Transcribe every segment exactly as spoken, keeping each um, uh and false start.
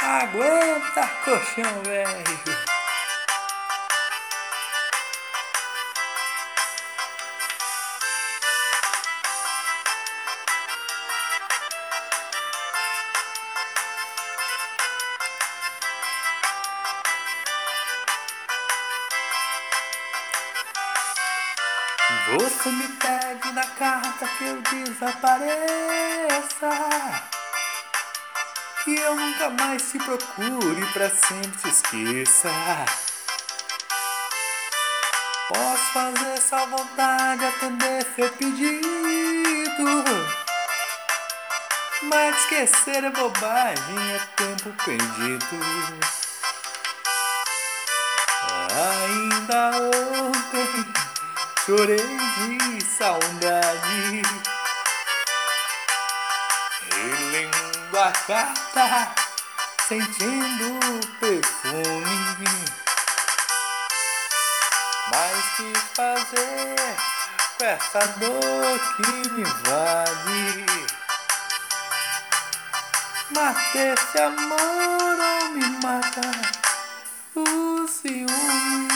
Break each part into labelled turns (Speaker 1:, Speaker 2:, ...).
Speaker 1: Aguenta, colchão velho. Você me pede na carta que eu desapareça, que eu nunca mais te procure e pra sempre te esqueça. Posso fazer sua vontade, atender seu pedido, mas esquecer é bobagem, é tempo perdido. Ainda ontem chorei de saudade, relendo a carta, sentindo o perfume. Mas que fazer com essa dor que me invade? Mata esse amor ou me mata o ciúme.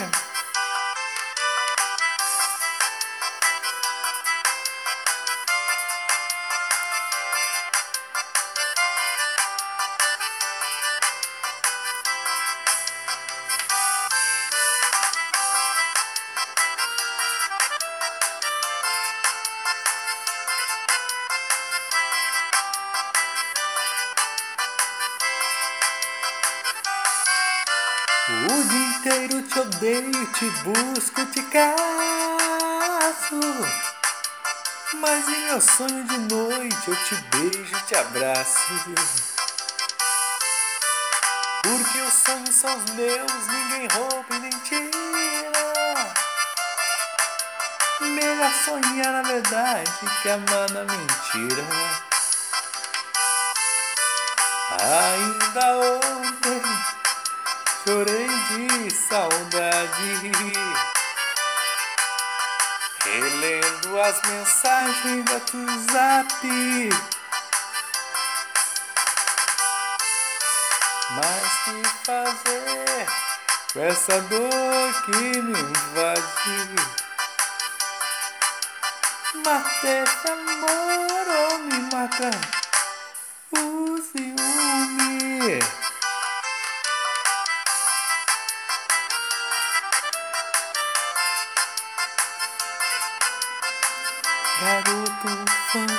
Speaker 1: O dia inteiro te odeio, te busco, te caço, mas em meu sonho de noite eu te beijo, te abraço. Porque os sonhos são os meus, ninguém rouba e nem tira. Melhor sonhar na verdade que amar na mentira. Ainda ontem chorei de saudade, relendo as mensagens do WhatsApp. Mas que fazer com essa dor que me invade? Mata esse amor ou me mata o ciúme. Garoto fã